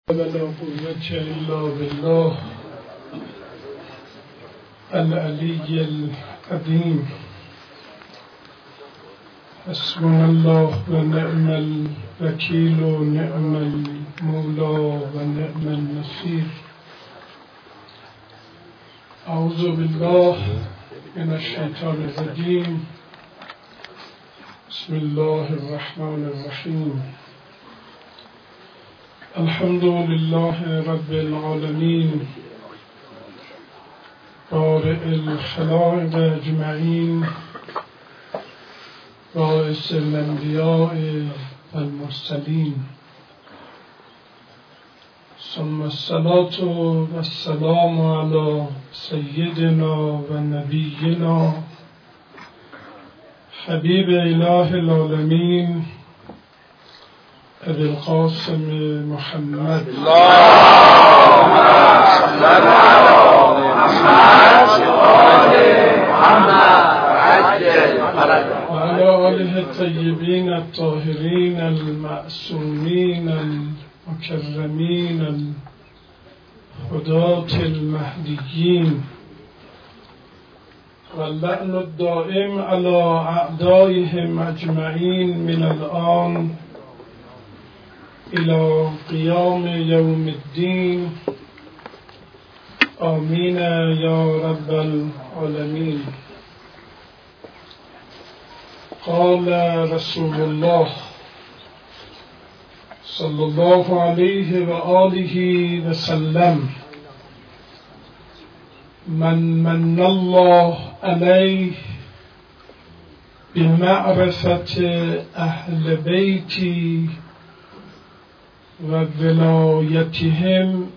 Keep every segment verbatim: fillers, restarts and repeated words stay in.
ولا قوة إلا بالله العلي العظيم. حسبنا الله ونعم الوكيل ونعم المولى ونعم النصير. أعوذ بالله من الشيطان الرجيم. بسم الله الرحمن الرحيم. الحمد لله رب العالمين بارئ الخلائق أجمعين باعث الأنبياء والمرسلين، ثم الصلاة والسلام على سيدنا ونبينا حبيب إله العالمين أبي القاسم محمد اللهم صل على محمد عجل فرجه وعلى آله الطيبين الطاهرين المعصومين المكرمين الهداة المهديين، واللعن الدائم على أعدائهم أجمعين من الآن إلى قيام يوم الدين. آمين يا رب العالمين. قال رسول الله صلى الله عليه وآله وسلم: من من الله عليه بمعرفة أهل بيتي وولايتهم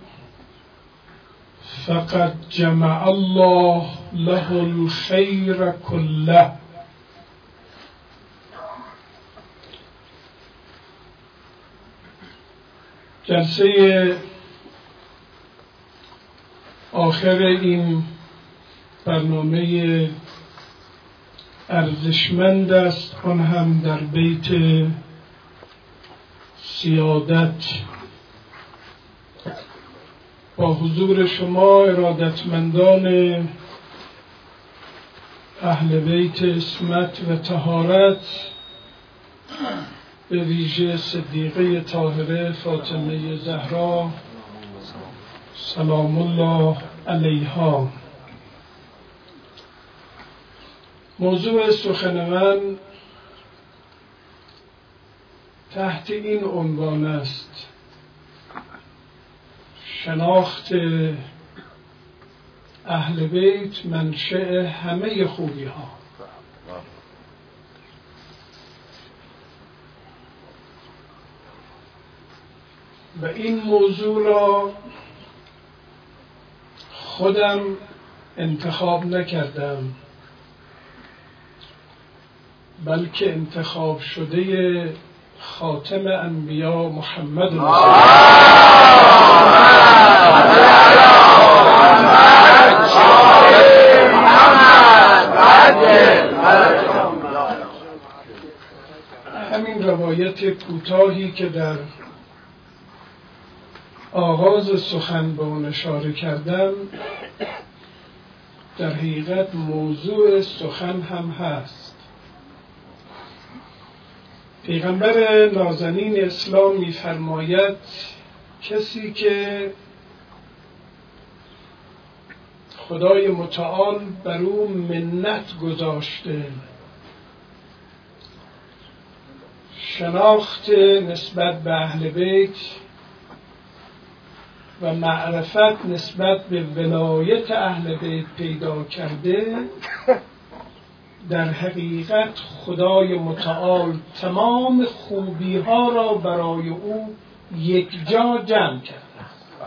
فقد جمع الله له الخير كله. جلسه آخر این برنامه ارزشمند است، آن هم در بیت سیادت. با حضور شما ارادتمندان اهل بیت عصمت و طهارت، به ویژه صدیقه طاهره فاطمه زهرا سلام الله علیها. موضوع سخن من تحت این عنوان است: شناخت اهل بیت منشأ همه خوبی ها. و این موضوع را خودم انتخاب نکردم، بلکه انتخاب شده خاتم انبیا محمد همین روایت کوتاهی که در آغاز سخن به اون اشاره کردم در حقیقت موضوع سخن هم هست. پیغمبر نازنین اسلام می‌فرماید کسی که خدای متعال بر او منت گذاشته، شناخت نسبت به اهل بیت و معرفت نسبت به ولایت اهل بیت پیدا کرده، در حقیقت خدای متعال تمام خوبی ها را برای او یک جا جمع کرده.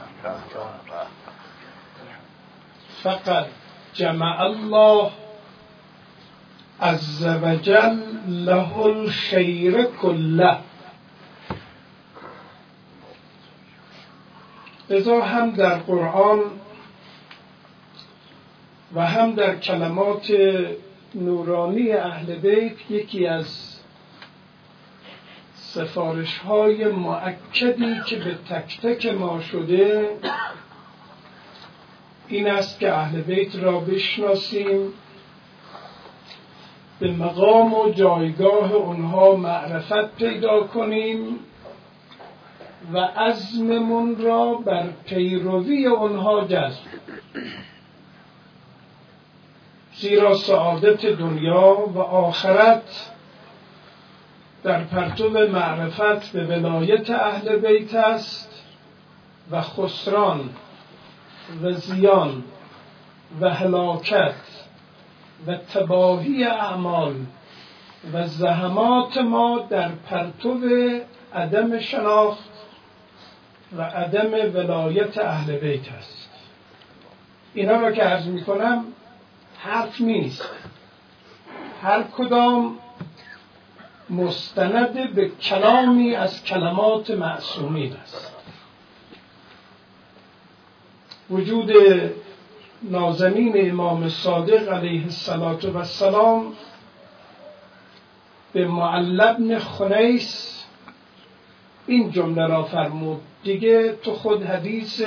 فقط جمع الله عز وجل له الخیر کله. لذا هم در قرآن و هم در کلمات نورانی اهل بیت یکی از سفارش های مؤکدی که به تک تک ما شده این است که اهل بیت را بشناسیم، به مقام و جایگاه اونها معرفت پیدا کنیم و عزممون را بر پیروی اونها جذب، زیرا سعادت دنیا و آخرت در پرتو معرفت به ولایت اهل بیت است و خسران و زیان و هلاکت و تباهی اعمال و زحمات ما در پرتو عدم شناخت و عدم ولایت اهل بیت است. اینا را که عرض می کنم حرف نیست، هر کدام مستند به کلامی از کلمات معصومین است. وجود نازنین امام صادق علیه السلام به معلی بن خنیس این جمله را فرمود، دیگه تو خود حدیث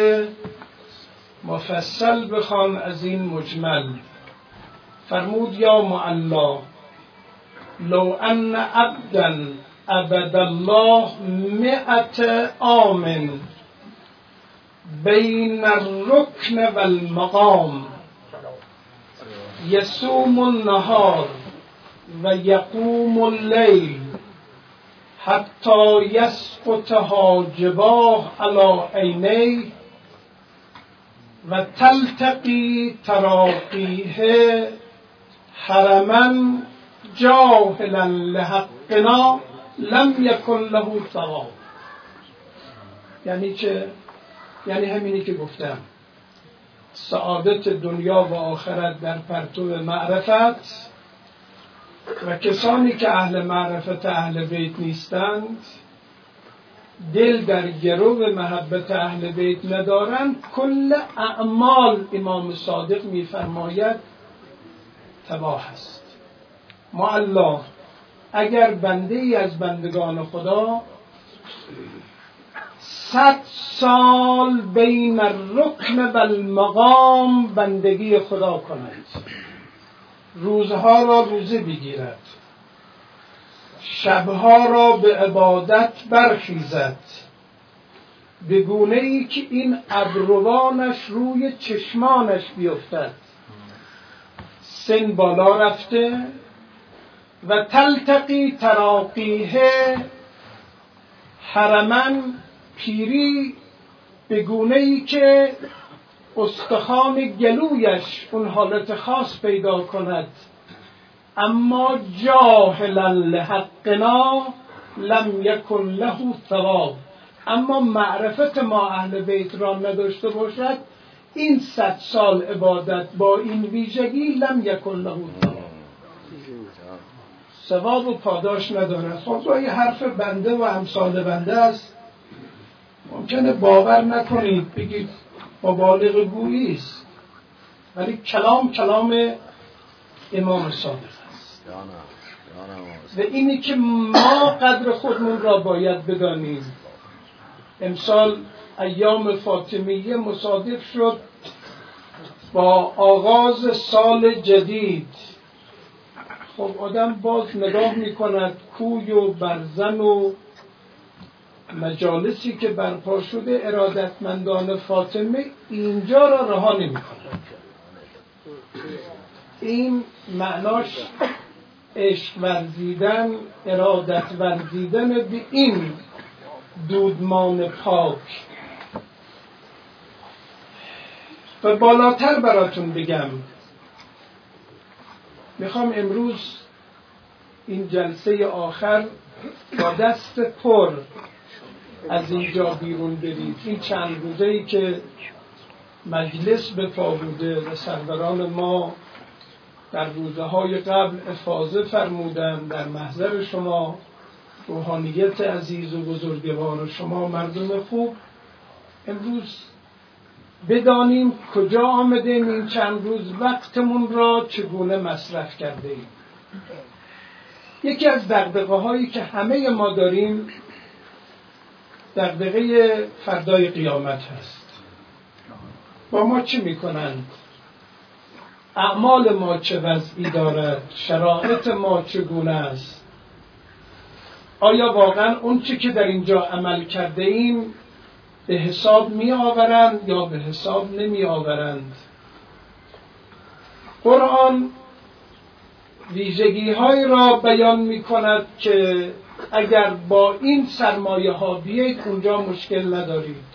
مفصل بخوان از این مجمل. فرمود یا معلی لو ان عبدا عبد الله مئت عام بین الرکن و المقام یصوم النهار و یقوم اللیل حتی یسقط حاجباه علی عینیه و تلتقی تراقیه حرما جاهلا لحقنا لم یکن له ثواب. یعنی چه؟ یعنی همینی که گفتم، سعادت دنیا و آخرت در پرتو معرفت و کسانی که اهل معرفت اهل بیت نیستند، دل در گرو محبت اهل بیت ندارند، کل اعمال امام صادق میفرماید تباه است. معلی اگر بنده ای از بندگان خدا صد سال بین الرکن و المقام بندگی خدا کند، روزها را روزه بگیرد، شبها را به عبادت برخیزد، به گونه ای که این ابروانش روی چشمانش بیفتد، سن بالا رفته و تلتقی تراقیه حرما، پیری به گونه ای که استخوان گلویش اون حالت خاص پیدا کند، اما جاهلا لحقنا لم یکن له ثواب. اما معرفت ما اهل بیت را نداشته باشد، این صد سال عبادت با این ویژگی لم یکن له ثواب، ثواب و پاداش ندارد. خب این حرف بنده و امثال بنده است، ممکنه باور نکنید، بگید مبالغ گویی است، ولی کلام کلام امام صادق است. و اینی که ما قدر خودمون را باید بدانیم. امسال ایام فاطمیه مصادف شد با آغاز سال جدید. خب آدم باز نگاه میکند کوی و برزن و مجالسی که برپا شده، ارادتمندان فاطمه اینجا را رها نمی‌کنند. این معناش عشق ورزیدن، ارادت ورزیدن به این دودمان پاک. و بالاتر براتون بگم، میخوام امروز این جلسه آخر با دست پر از اینجا بیرون برید. این چند روزه‌ای که مجلس به پا بوده و سروران ما در روزهای قبل افاضه فرمودن در محضر شما، روحانیت عزیز و بزرگوار شما مردم خوب، امروز بدانیم کجا آمدیم، این چند روز وقتمون را چگونه مصرف کرده ایم. یکی از دغدغه هایی که همه ما داریم دغدغه فردای قیامت هست. با ما چه میکنند؟ اعمال ما چه وضعی دارد؟ شرایط ما چگونه است؟ آیا واقعا اون چی که در اینجا عمل کرده ایم به حساب می آورند یا به حساب نمی آورند؟ قرآن ویژگی های را بیان می کند که اگر با این سرمایه ها بیایید اونجا مشکل ندارید.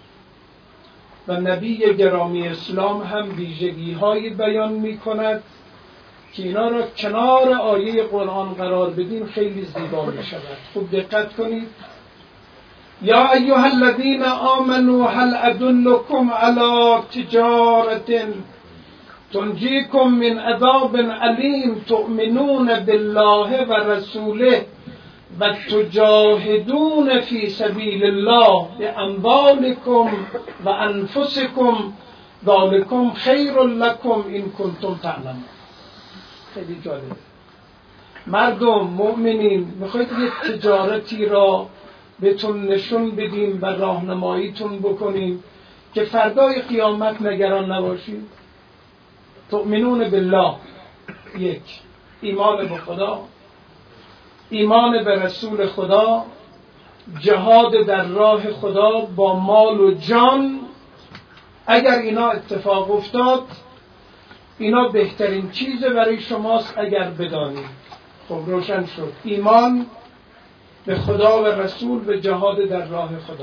و نبی گرامی اسلام هم ویژگی هایی بیان می کند که اینا را کنار آیه قرآن قرار بدیم خیلی زیبا می شود. خوب دقت کنید. یا ایها الذین آمنوا هل ادلکم علی تجارة تنجیکم من عذاب علیم تؤمنون بالله و رسوله و تجاهدون فی سبیل الله باموالکم و انفسکم ذالکم خیر لکم این کنتم تعلمون. خیلی جالب. مردم مؤمنین میخواید یک تجارتی را بهتون نشون بدیم و راهنماییتون بکنیم که فردای قیامت نگران نباشید. تؤمنون بالله، یک، ایمان به خدا، ایمان به رسول خدا، جهاد در راه خدا با مال و جان. اگر اینا اتفاق افتاد اینا بهترین چیز برای شماست اگر بدانید. خب روشن شد. ایمان به خدا و رسول، به جهاد در راه خدا.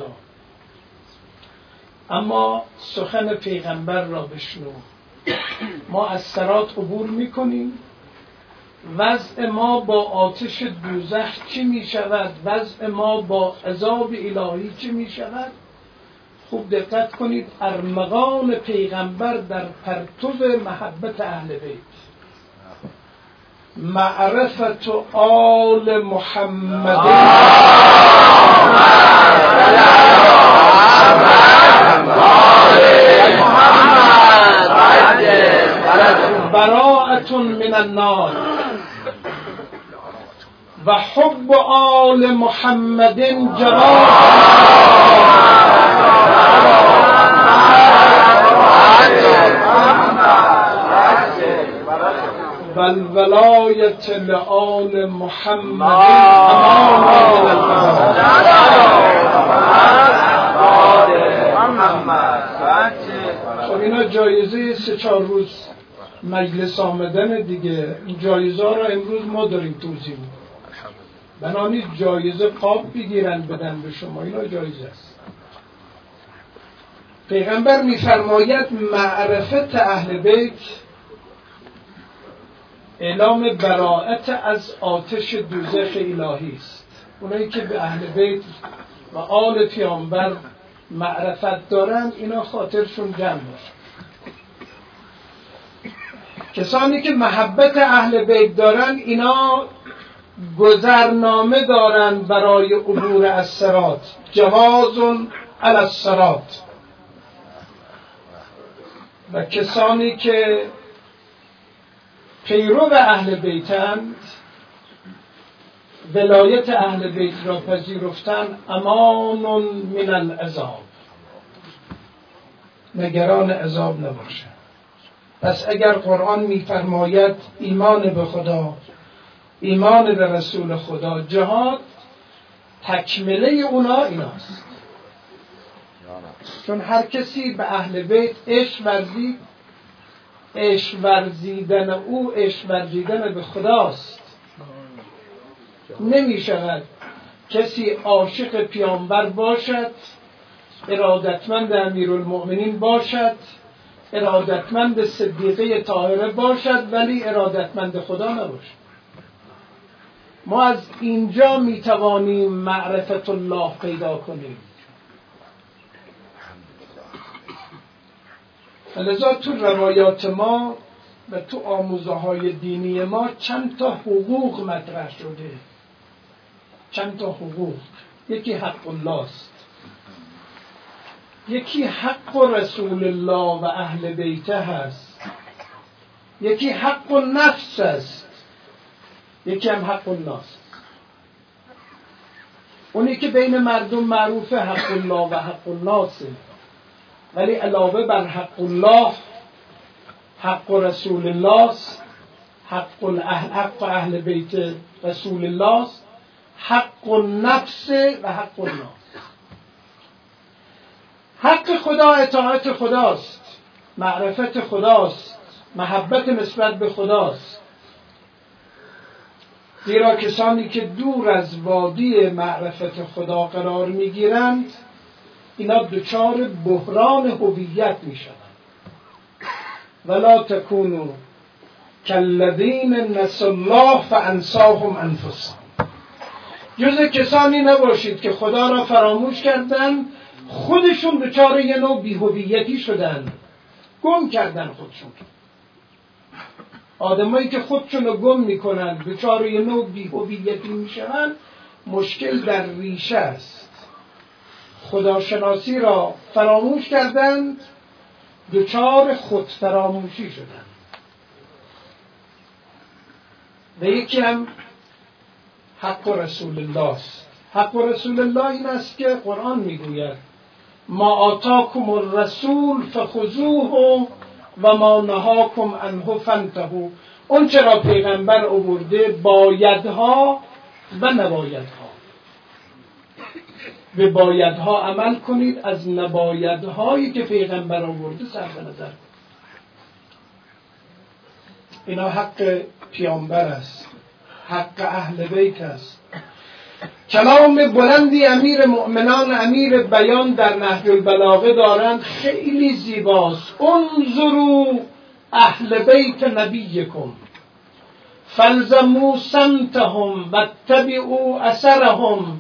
اما سخن پیغمبر را بشنو. ما از صراط عبور میکنیم، وضع ما با آتش دوزخ چی می شود؟ وضع ما با عذاب الهی چی می شود؟ خوب دقت کنید. ارمغان پیغمبر در پرتو محبت اهل بیت، معرفت آل محمد براءة من النار و حب آل محمد جواب والولایت لآل محمد امان من الفساد. خب اینا جایزه سه چهار روز مجلس آمدن دیگه. این جایزه را امروز ما داریم توضیح میدیم. بنابراین جایزه قاب بگیرن بدن به شما. اینا جایزه است. پیغمبر میفرماید معرفت اهل بیت اعلام براءت از آتش دوزخ الهی است. اونایی که به اهل بیت و آل پیامبر معرفت دارند اینا خاطرشون جمع باشه. کسانی که محبت اهل بیت دارن اینا گذرنامه دارن برای عبور از صراط. جواز علی الصراط. و کسانی که پیرو اهل بیتند، ولایت اهل بیت را پذیرفتن، امان من العذاب، نگران عذاب نباشه. پس اگر قرآن میفرماید ایمان به خدا، ایمان به رسول خدا، جهاد، تکمله اونا ایناست. چون هر کسی به اهل بیت عشق ورزید، عشق ورزیدن او عشق ورزیدن به خداست. نمی شود کسی عاشق پیامبر باشد، ارادتمند امیرالمؤمنین باشد، ارادتمند صدیقه طاهره باشد ولی ارادتمند خدا نباشد. ما از اینجا می توانیم معرفت الله پیدا کنیم. لذا تو روایات ما و تو آموزه های دینی ما چند تا حقوق مطرح شده. چند تا حقوق. یکی حق الله است، یکی حق رسول الله و اهل بیته هست، یکی حق نفس است، یکی هم حق الناس، اونی که بین مردم معروف حق الله و حق الناس، ولی علاوه بر حق الله حق رسول الله، حق اهل حق اهل بیت رسول الله، حق النفس و حق الناس. حق خدا اطاعت خداست، معرفت خداست، محبت نسبت به خداست. زیرا کسانی که دور از وادی معرفت خدا قرار میگیرند اینا دچار بحران هویت میشوند. ولا تکونوا کالذین نسوا الله فانساهم انفسهم. جز کسانی نباشید که خدا را فراموش کردند، خودشون دچار یه نوع بی‌هویتی شدن، گم کردن خودشون. آدمایی که خودشون رو گم میکنن، دچار یه نوع بی‌هویتی میشن، مشکل در ریشه است. خداشناسی را فراموش کردند، دچار خود فراموشی شدند. و یکی هم حق رسول الله است. حق رسول الله این است که قرآن میگوید ما آتاکم الرسول فخذوه و ما نهاکم عنه فانتهوا. اون چرا پیغمبر آورده بایدها و نبایدها. به بایدها عمل کنید، از نبایدهایی که پیغمبر آورده صرف نظر کنید. اینا حق پیامبر است، حق اهل بیت است. کلام بلندی امیر مؤمنان امیر بیان در نهج البلاغه دارند، خیلی زیباست. انظروا اهل بیت نبیکم فالزموا سمتهم واتبعوا اثرهم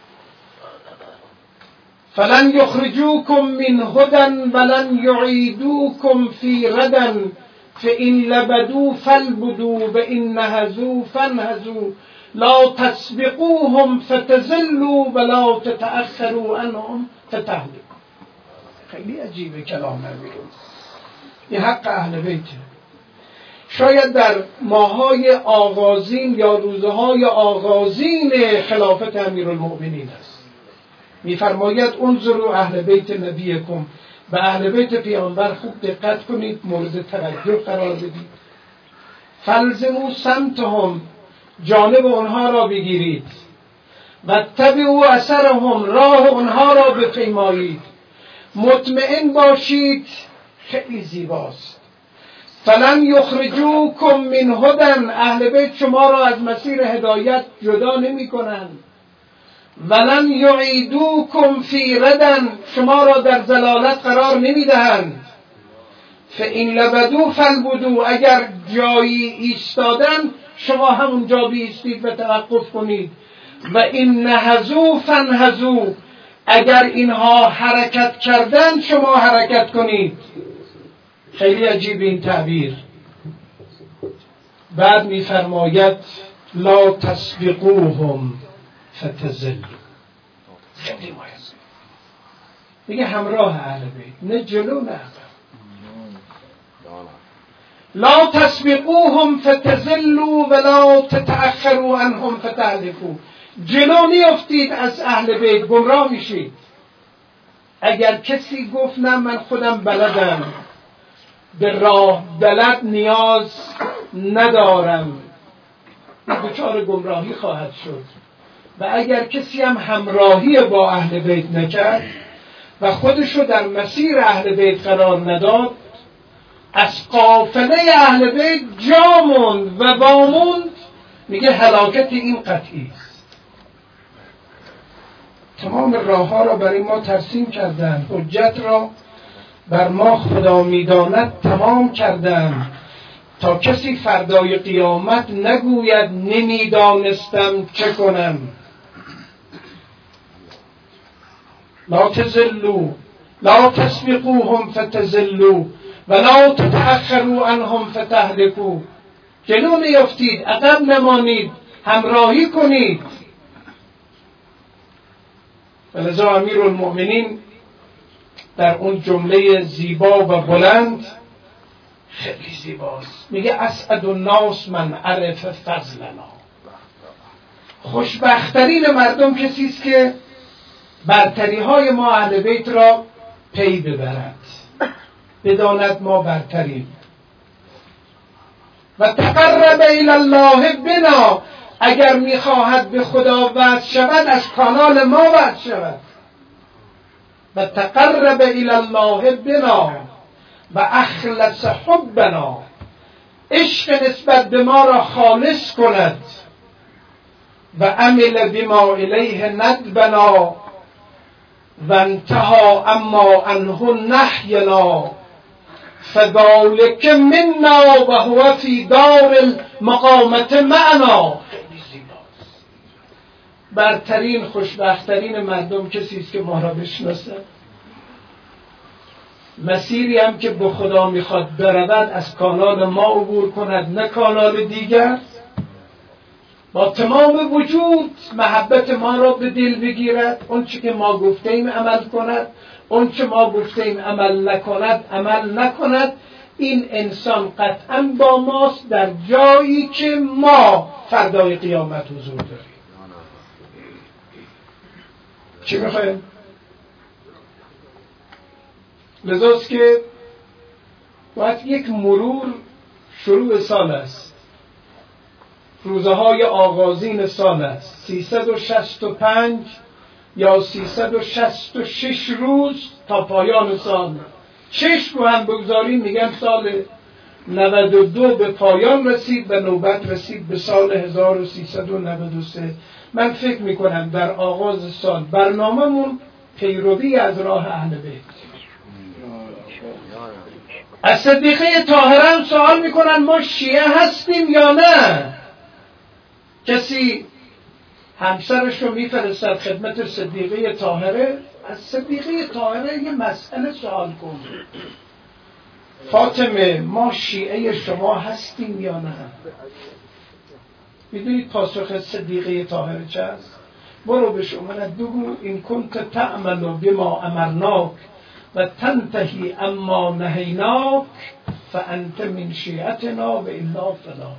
فلن یخرجوکم من هدى ولن یعیدوکم فی ردى فإن لبدوا فالبدوا وإن نهزوا فانهزوا لا تسبقوهم فتزلوا ولا تتأخروا عنهم فتهلكوا. خیلی عجیبه کلام امیر. این حق اهل بیته. شاید در ماهای آغازین یا روزهای آغازین خلافت امیرالمؤمنین است. میفرماید انظروا اهل بیت نبیکم، به اهل بیت پیامبر خوب دقت کنید، مورد توجه قرار بدید. فالزموا سمتهم، جانب اونها را بگیرید. و تبعوا اثرهم، راه اونها را بپیمایید. مطمئن باشید، خیلی زیباست. فلن یخرجوکم من هدى، اهل بیت شما را از مسیر هدایت جدا نمی کنند. ولن یعیدوکم فی ردى، شما را در ضلالت قرار نمی دهند. فإن لبدوا فالبدوا، اگر جایی ایستادن شما همونجا بیستید و توقف کنید. و این نهزوا فانهزوا، اگر اینها حرکت کردن شما حرکت کنید. خیلی عجیب این تعبیر. بعد میفرماید لا تسبقوهم فتزلوا. خیلی مهم. میگه همراه اهل بیت، نه جلو نه عقب. لا تسبقوهم فتزلوا ولا تتأخروا عنهم فتهلكوا. جلو نیفتید از اهل بیت، گمراه میشید. اگر کسی گفت نه من خودم بلدم، به راه بلد نیاز ندارم، دچار گمراهی خواهد شد. و اگر کسی هم همراهی با اهل بیت نکرد و خودشو در مسیر اهل بیت قرار نداد، از قافله اهل بیت جا موند و واموند. میگه هلاکت این قطعی است. تمام راه ها را برای ما ترسیم کردند، حجت را بر ما خدا میداند تمام کردند، تا کسی فردای قیامت نگوید نمیدانستم چه کنم. لا تزلوا لا تسبقوهم فتزلوا ولا تتأخروا عنهم فتهلكوا. جلو نیفتید، عقب نمانید، همراهی کنید. ولذا امیرالمؤمنین در اون جمله زیبا و بلند، خیلی زیباست، میگه اسعد الناس من عرف فضلنا. خوشبختترین مردم کسی است که برتری های ما اهل بیت را پی ببرد، بداند ما برتریم. و تقرب الی الله بنا، اگر میخواهد به خدا وصل شود از کانال ما وصل شود. و تقرب الی الله بنا و اخلص حبنا، عشق نسبت به ما را خالص کند. و عمل بما الیه ندبنا و انتهى اما عنه نهینا فذلک منا و هو فی دار المقامت معنا. برترین خوشبختترین مردم کسی است که ما را بشناسد، مسیری هم که به خدا میخواد برود از کانال ما عبور کند نه کانال دیگر، با تمام وجود محبت ما را به دل بگیرد، اون چه که ما گفتیم عمل کند، اون چه ما گفتیم عمل نکند عمل نکند. این انسان قطعا با ماست در جایی که ما فردای قیامت حضور داریم. چی میخوایم؟ لذاست که باید یک مرور شروع سال است، روزه های آغازین سال است، سیصد و شصت و پنج یا سیصد و شصت و شش روز تا پایان سال. شش رو هم بگذاریم میگن سال نود و دو به پایان رسید و نوبت رسید به سال هزار و سیصد و نود و سه. من فکر میکنم در آغاز سال برنامه‌مون پیروی از راه اهل بیت. از صدیقه طاهره هم سوال میکنن ما شیعه هستیم یا نه؟ کسی همسرش رو میفرستد خدمت صدیقه طاهره، از صدیقه طاهره یه مسئله سوال کن، فاطمه ما شیعه شما هستیم یا نه؟ میدونید پاسخ صدیقه طاهره چه است؟ برو به شمانت بگو این کنت تعمل بما امرناک و تنتهی اما نهیناک فانت من شیعتنا و الا فلا.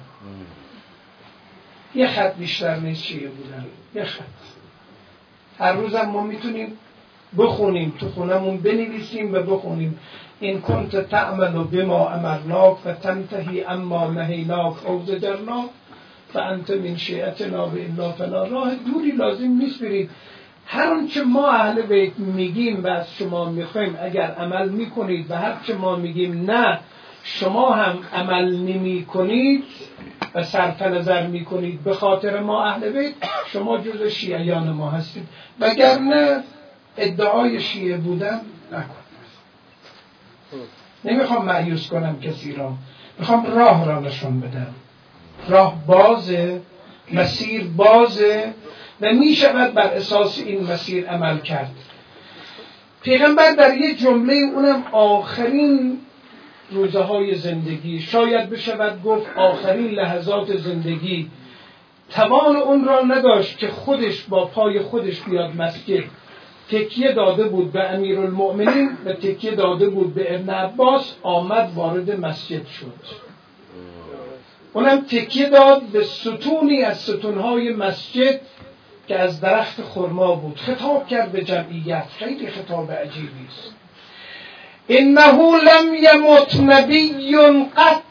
یه خط بیشتر نیست شیعه بودن، یه خط. هر روزم ما میتونیم بخونیم، تو خونمون بنویسیم و بخونیم این کنت تعمل بما امرناک و تنتهی اما نهیناک او زجرناک فانت من شیعتنا و الا فلا. راه دوری لازم نیست برید. هر آنچه ما اهل بیت میگیم و از شما میخوایم اگر عمل میکنید و هر چه ما میگیم نه شما هم عمل نمی کنید و صرف نظر میکنید به خاطر ما اهل بیت، شما جز شیعیان ما هستید. وگرنه ادعای شیعه بودن نکنید. نمیخوام مایوس کنم کسی را، میخوام راه را نشون بدم. راه بازه، مسیر بازه و می شود بر اساس این مسیر عمل کرد. پیغمبر در یک جمله، اونم آخرین روزه های زندگی، شاید بشود گفت آخرین لحظات زندگی، توان اون را نداشت که خودش با پای خودش بیاد مسجد. تکیه داده بود به امیرالمؤمنین و تکیه داده بود به ابن عباس، آمد وارد مسجد شد. اونم تکیه داد به ستونی از ستونهای مسجد که از درخت خرما بود. خطاب کرد به جمعیت، خیلی خطاب عجیبی است. انه لم یمت نبی قط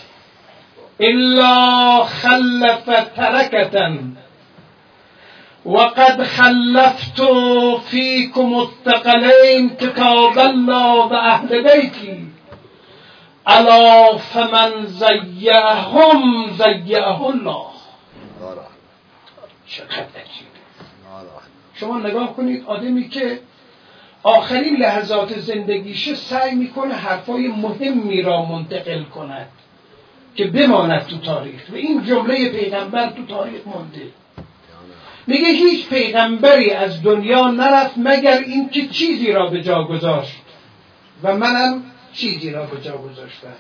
الا خلف ترکة وقد خلفت فیکم الثقلین کتاب الله و اهل بیتی الا فمن زیعهم زیعه الله. چقدر عجیب. شما نگاه کنید، آدمی که آخرین لحظات زندگیش سعی میکنه حرفای مهمی را منتقل کند که بماند تو تاریخ و این جمله پیغمبر تو تاریخ مونده. میگه هیچ پیغمبری از دنیا نرفت مگر این که چیزی را به جا گذاشت و منم چیزی را به جا گذاشتم.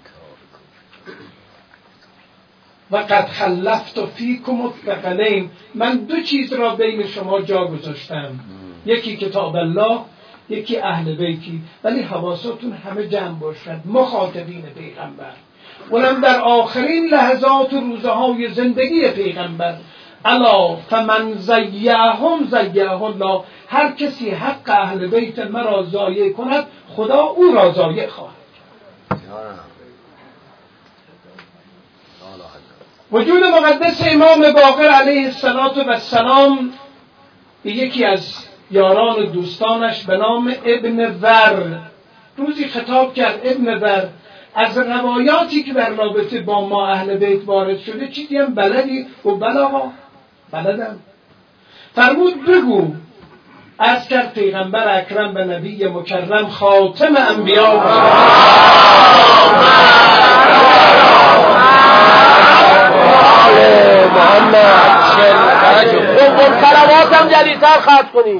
و قد خلفت فیکم الثقلین، من دو چیز را بین شما جا گذاشتم، یکی کتاب الله، یکی اهل بیتی. ولی حواستون همه جمع باشد، مخاطبین پیغمبر، اونم در آخرین لحظات و روزهای زندگی پیغمبر الا فمن زیهم زیه الله، هر کسی حق اهل بیت مرا ضایع کند خدا او را ضایع خواهد. وجود مقدس امام باقر علیه السلام به یکی از یاران و دوستانش به نام ابن ور روزی خطاب کرد. ابن ور از روایاتی که در رابطه با ما اهل بیت وارد شده چیزی هم بلدی؟ و بلاغا بلدم. فرمود بگو. از کرد پیغمبر اکرم به نبی مکرم خاتم انبیا محمد خب صلواتم جدیدتر خط کنی.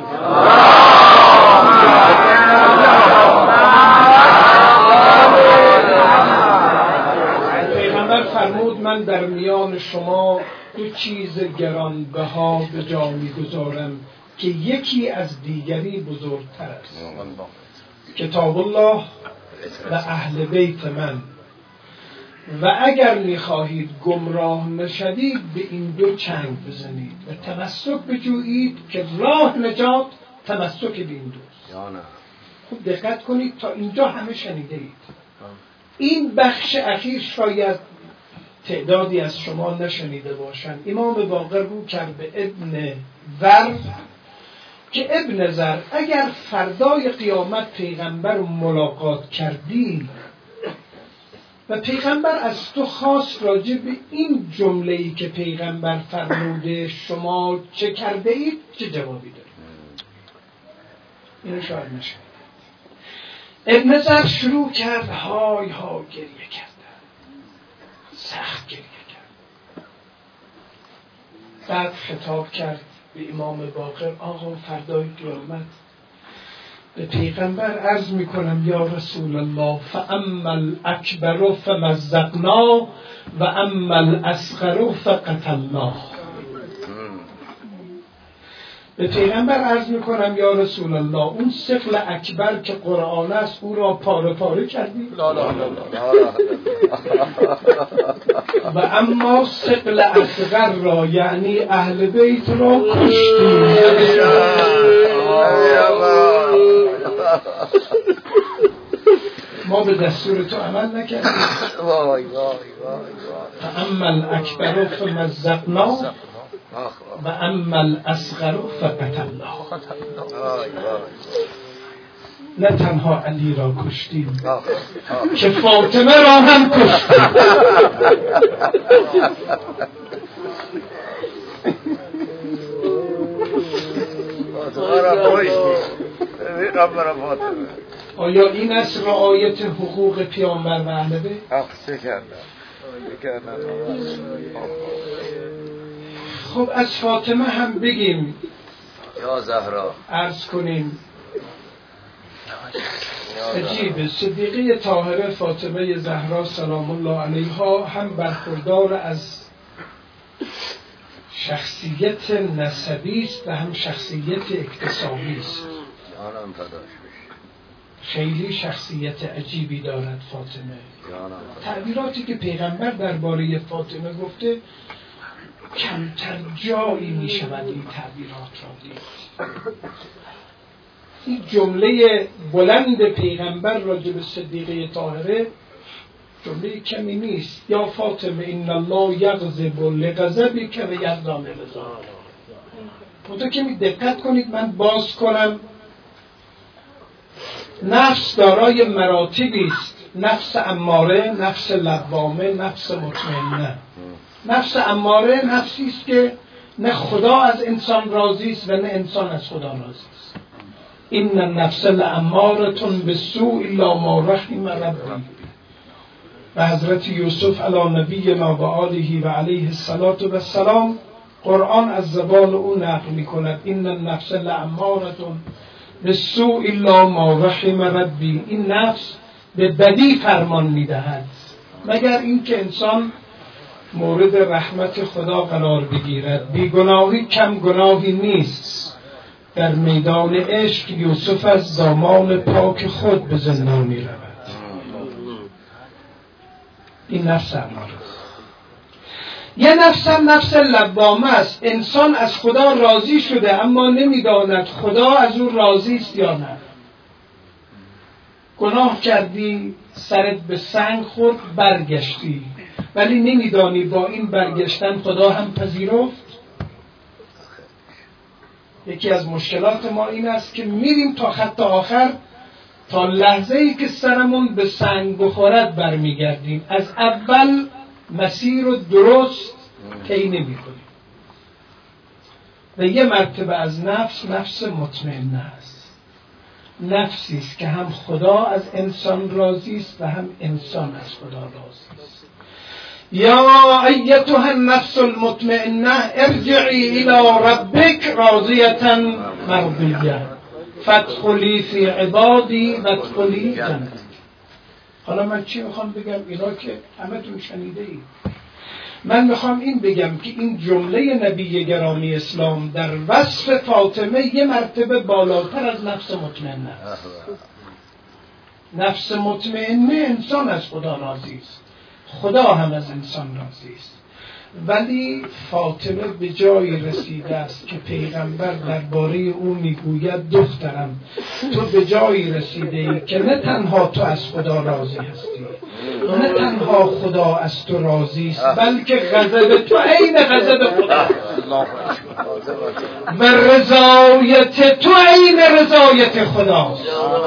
پیغمبر فرمود من در میان شما دو چیز گرانبها به جا میگذارم که یکی از دیگری بزرگتر است، کتاب الله و اهل بیت من، و اگر میخواهید گمراه نشوید به این دو چنگ بزنید و تمسک بجویید که راه نجات تمسک به این دوست. خوب دقت کنید تا اینجا همه شنیده اید. این بخش اخیر شاید تعدادی از شما نشنیده باشند. امام باقر رو کرد به ابن ور که ابن ور اگر فردای قیامت پیغمبر رو ملاقات کردی و پیغمبر از تو خواست راجع به این جمله‌ای که پیغمبر فرموده شما چه کرده اید چه جوابی دارید؟ اینو شاید نشنید. ابن ور شروع کرد های ها گریه کردن، سخت گریه کرد. بعد خطاب کرد به امام باقر آقا فردای قیامت به پیغمبر عرض میکنم یا رسول الله فاما الاکبر فمزقنا و اما الاصغر فقتلناه. به پیغمبر عرض میکنم یا رسول الله اون ثقل اکبر که قرآن است او را پاره پاره کردی؟ لا لا لا و اما ثقل اصغر را یعنی اهل بیت را کشتی. ما به دستور تو عمل نکردیم. فاما الاکبر فمزقنا و اما الاصغر فقتلناه. نه تنها علی را کشتیم که فاطمه را هم کشتیم. آیا این است رعایت حقوق پیامبر و اهل بیت؟ چه کردن؟ خب از فاطمه هم بگیم یا زهرا عرض کنیم. عجیبه صدیقه طاهره فاطمه زهرا سلام الله علیها هم برخوردار از شخصیت نسبی است و هم شخصیت اکتسابی است. خیلی شخصیت عجیبی دارد فاطمه. تعبیراتی که پیغمبر درباره فاطمه گفته کمتر جایی می شود این تعبیرات را دید. این جمله بلند پیغمبر راجع به صدیقه طاهره جمله کمی نیست. یا فاطمه ان الله یغضب لغضبک و یرضی لرضاک. خدا کمی دقت کنید من باز کنم. نفس دارای مراتبی است. نفس اماره، نفس لوامه، نفس مطمئنه. نفس اماره نفسی است که نه خدا از انسان راضی است و نه انسان از خدا راضی است. این النفس لامارة بالسوء الا ما رحم ربی. و حضرت یوسف علی نبینا و آله و علیه السلام قرآن از زبان او نقل می کند این النفس لامارة بالسوء الا ما رحم ربی. این نفس به بدی فرمان می دهد مگر اینکه انسان مورد رحمت خدا قرار بگیرد. بیگناهی کم گناهی نیست. در میدان عشق یوسف از دامان پاک خود به زندان می رود. این نفس اماره. یه نفس هم نفس لوامه است. انسان از خدا راضی شده اما نمیداند خدا از او راضی است یا نه. گناه کردی، سرت به سنگ خورد، برگشتی، ولی نمیدانی با این برگشتن خدا هم پذیرفت. یکی از مشکلات ما این است که میریم تا خط آخر، تا لحظه ای که سرمون به سنگ بخورد برمیگردیم. از اول مسیر رو درست طی نمی‌کنیم. و یه مرتبه از نفس، نفس مطمئنه است. نفسی است که هم خدا از انسان راضی است و هم انسان از خدا راضی است. یا ایتها النفس المطمئنه ارجعی الی ربک راضیة مرضیة فادخلی فی عبادی وادخلی جنتی. حالا من چی میخوام بگم؟ اینا که همه تون شنیده اید. من میخوام این بگم که این جمله نبی گرامی اسلام در وصف فاطمه یه مرتبه بالاتر از نفس مطمئنه است. نفس مطمئنه انسان از خدا راضی است، خدا هم از انسان راضی است، ولی فاطمه به جایی رسیده است که پیغمبر درباره او میگوید دخترم تو به جایی رسیده ای که نه تنها تو از خدا راضی هستی، نه تنها خدا از تو راضی است، بلکه غضب تو عین غضب خدا و رضایت تو عین رضایت خداست.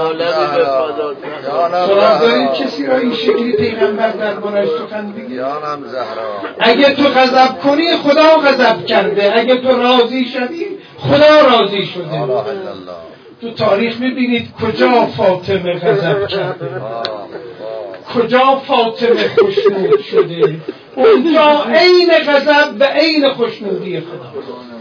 سراغ دارید کسی را این شکلی پیغمبر درباره‌اش سخن بگید؟ اگه تو غضب کنی خدا غضب کرده، اگه تو راضی شدی خدا راضی شده. تو تاریخ میبینید کجا فاطمه غضب کرده، کجا فاطمه خوشنود شده، اونجا عین غضب و عین خوشنودی خدا.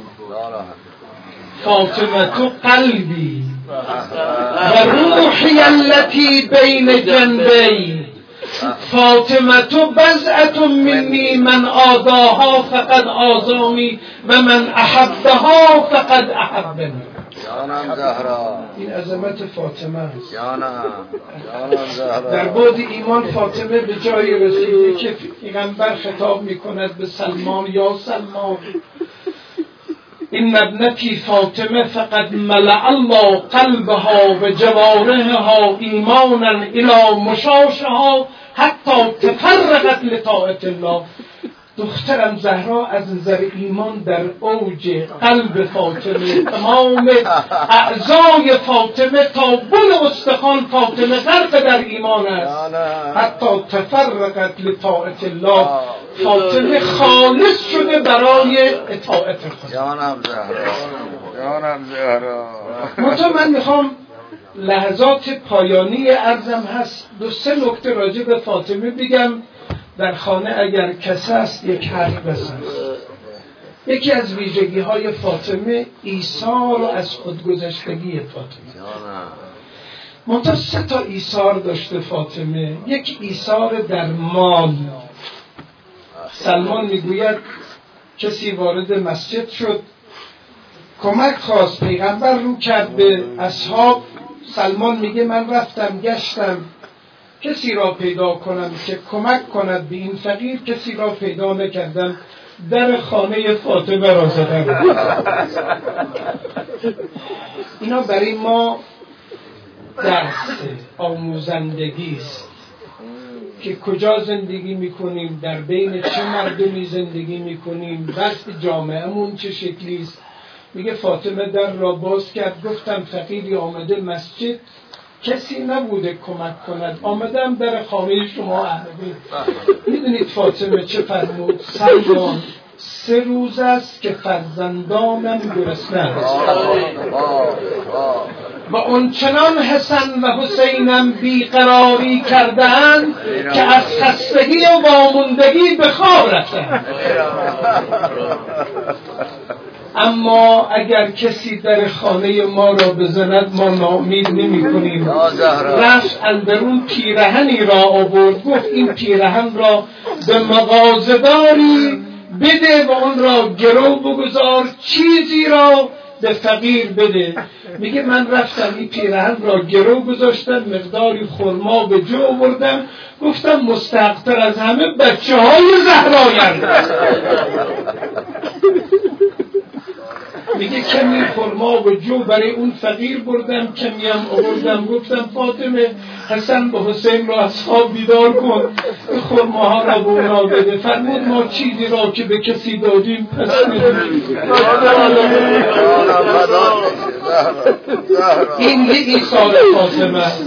فاطمه تو قلبی و روحی التي بین جنبی فاطمه تو بضعة منی من آذاها فقد آذانی و من احبها فقد احبنی. جانم زهرا، این عظمت فاطمه است. جانم جانم زهرا. در بعد ایمان فاطمه به جایی رسیده که پیغمبر خطاب میکند به سلمان، یا سلمان این ابنتی فاطمه فقد ملأ الله قلبها و جوارحها ایمانا الی مشاشها حتی تفرغت لطاعت الله. دخترم زهرا از نظر ایمان در اوج قلب فاطمه، تمام اعضای فاطمه تا بن استخوان فاطمه غرق در ایمان است، حتی تفرقت لطاعت الله. فاطمه خالص شده برای اطاعت خدا. جانم زهرا، جانم زهرا. منتها من میخوام لحظات پایانی عرضم هست دو سه نکته راجع به فاطمه بگم. در خانه اگر کس است یک حرف بزن. یکی از ویژگی های فاطمه ایثار از خودگذشتگی فاطمه. منتها سه تا ایثار داشته فاطمه. یک ایثار در مال. سلمان میگوید کسی وارد مسجد شد، کمک خواست، پیغمبر رو کرد به اصحاب. سلمان میگه من رفتم گشتم کسی را پیدا کنم که کمک کند به این فقیر، کسی را پیدا نکردم، در خانه فاطمه را زدم. اینا برای ما درس آموزندگی است که کجا زندگی میکنیم، در بین چه مردمی زندگی میکنیم، وسط جامعهمون چه شکلی است. میگه فاطمه در را باز کرد، گفتم فقیری آمده مسجد، کسی نبوده کمک کند، آمدم در خانه شما اهل بیت. میدونید فاطمه چه فرمود؟ سلمان سه روز است که فرزندانم گرسنه است و اونچنان حسن و حسینم بیقراری کردند که از خستگی و واموندگی به خواب رفتند. اما اگر کسی در خانه ما را بزند ما ناامید نمی کنیم. رفت اندرون پیرهنی را آورد، گفت این پیرهن را به مغازه‌داری بده و اون را گرو بگذار، چیزی را به فقیر بده. میگه من رفتم این پیرهن را گرو گذاشتم، مقداری خرما به جو آوردم، گفتم مستحق‌تر از همه بچه های زهرایند. میگه کمی خرما و جو برای اون فقیر بردم، کمی هم آوردم، گفتم فاطمه حسن به حسین را از خواب بیدار کن، خرماها را به اونا بده. فرمود ما چیزی را که به کسی دادیم پس ندیم. این یه ایثار فاطمه است.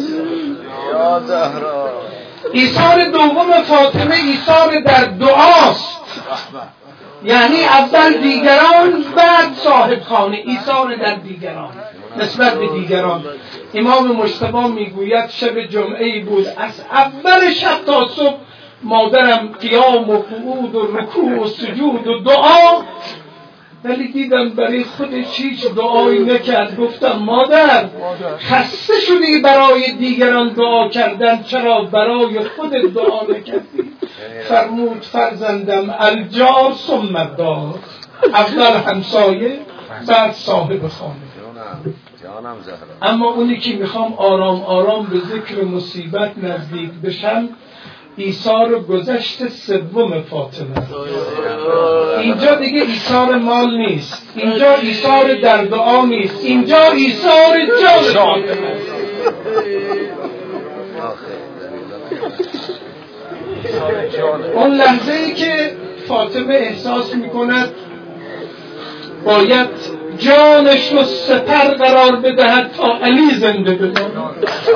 ایثار دوم فاطمه ایثار در دعاست، یعنی اول دیگران بعد صاحب خانه. ایثار در دیگران نسبت به دیگران. امام مجتبی میگوید شب جمعه بود، از اول شب تا صبح مادرم قیام و قعود و رکوع و سجود و دعا، ولی دیدم برای خودش هیچ دعایی نکرد. گفتم مادر خسته شدی برای دیگران دعا کردن، چرا برای خود دعا نکردی؟ فرمود فرزندم الجار ثم الدار، اول همسایه بعد صاحب خانه. اما اونی که میخوام آرام آرام به ذکر مصیبت نزدیک بشم، ایثار گذشت سوم فاطمه. اینجا دیگه ایثار مال نیست، اینجا ایثار در دعا نیست، اینجا ایثار جان فاطمه است. اون لحظه ای که فاطمه احساس میکند باید جانش رو سپر قرار بدهد تا علی زنده بماند،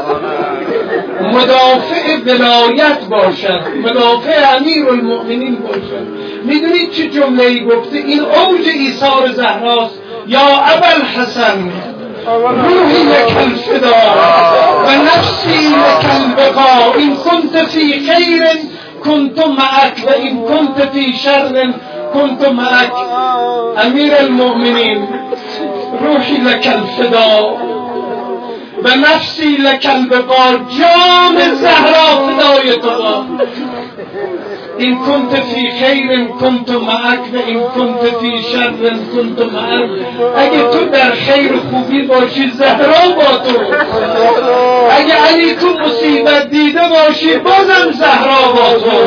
مدافع ولایت باشد، مدافع امیر المؤمنین باشد. میدونید چه جمله‌ای گفته؟ این اوج ایثار زهراست. یا ابوالحسن روحی لک الفدا و نفسی لک البقا، این کنت فی خیر کنت معک و این کنت فی شر کنت معک. امیر المؤمنین روحی لک الفدا و نفسی لک البقا، جان زهرا فدای تو. این کنت فی خیر کنت معک و این کنت فی شر کنت معک. اگه تو در خیر خوبی باشی زهرا با تو، اگه علی تو مصیبت دیده باشی بازم زهرا با تو.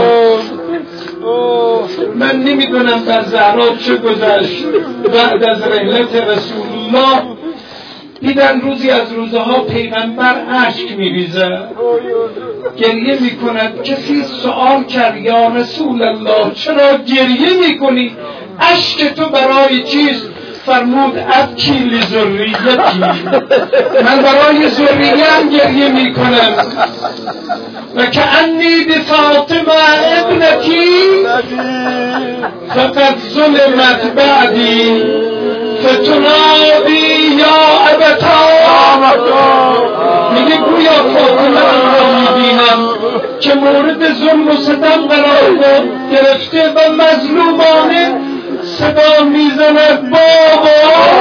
من نمیدونم در زهرا چه گذشت بعد از رحلت رسول الله. دیدن روزی از روزها پیغمبر اشک میریزه، گریه میکند. کسی سوال کرد یا رسول الله چرا گریه میکنی؟ اشک تو برای چیست؟ فرمود ابکی لذریتی، من برای ذریه‌ام گریه میکنم. و کأنی بفاطمه ابنتی فقد ظلمت بعدی فتنادی یا ابتا. میگه گویا فاطمه را میبینم که مورد ظلم و ستم قرار گرفته و مظلومانه صدا میزند بابا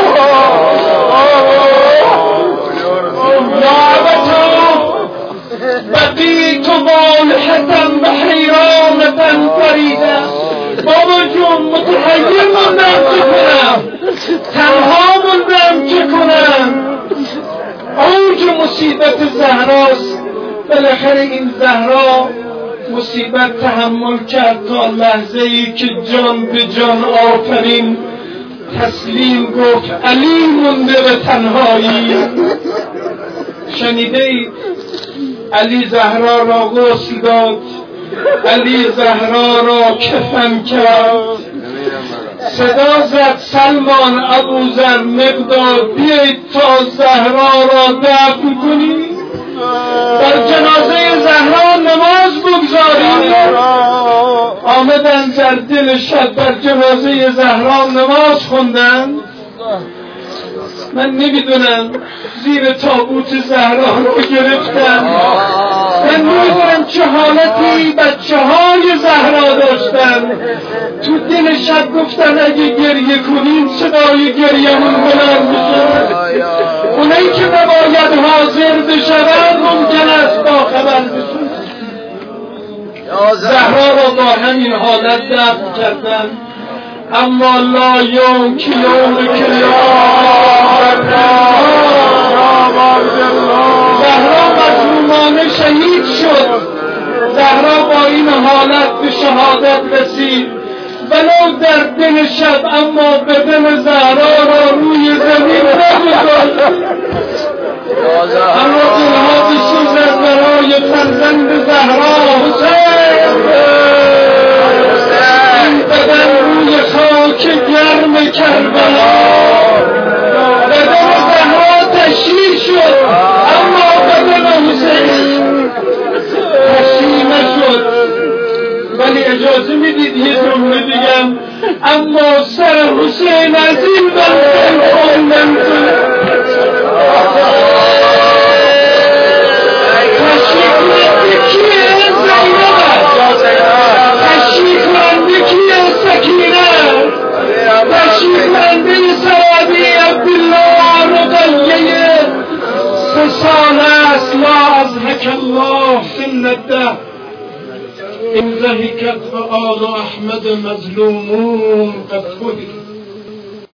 یا ابتا بقیت والحة و حیرانة فریده. بابا جون متحیر موندم چه کنم، تنها موندم چه کنم. اوج مصیبت زهراست. بالاخره این زهرا مصیبت تحمل کرد تا لحظه ای که جان به جان آفرین تسلیم گفت علی مونده به تنهایی. شنیده ای علی زهرا را غسل داد، علی زهرا را کفن کرد، صدا زد سلمان ابوذر مقداد بیایید تا زهرا را دفن کنید، در جنازه زهرا نماز بگذارید. آمدن در دل شب در جنازه زهرا نماز خوندن. من نمیدونم زیر تابوت زهرا رو گرفتن، من نمیدونم چه حالتی بچه های زهرا داشتن. تو دل شب گفتن اگه گریه کنیم صدای گریه‌مون بلند میشه، اونایی که نباید حاضر بشون ممکن است با خبر بشون. زهرا را با همین حالت دفن کردن. اما لا یوم یوم که زهرا مظلومانه شهید شد. زهرا با این حالت به شهادت رسید، ولو در دل شب، اما بدن زهرا را روی زمین نگذاشت. اما دلها بسوزد برای فرزند زهرا حسین. این بدن روی خاک گرم کربلا، بدن زهرا تشییع شد، اما بدن حسین تشییع نشد. ولی اجازه میدید یه جمله بگم، اما سر حسین از این بلکن خوندم تشریف رنده کیه زینب، تشریف رنده کیه سکینه، تشریف رنده سوادی عبدالله رقیه سه سال است لا ازهک الله سنده. إن ذهكت فآل أحمد مظلومون قد فهد